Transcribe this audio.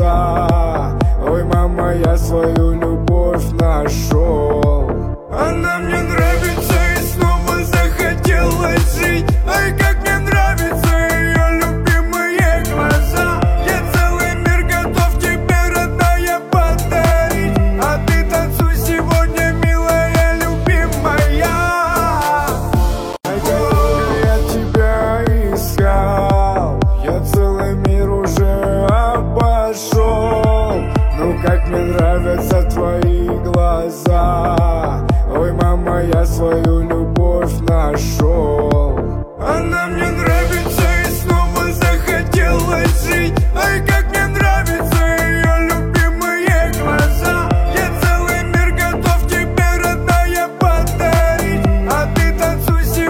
глаза. Ой, мама, я свою любовь нашел. Она мне нравится и снова захотелось жить. Ой, как мне нравятся ее любимые глаза. Я целый мир готов тебе, родная, подарить. А ты танцуй сегодня, милая, любимая. Ай, как я тебя искал, я целый мир уже обошел. Ну как мне нравятся твои глаза. Ой, мама, я свою любовь нашел. Она мне нравится и снова захотелось жить.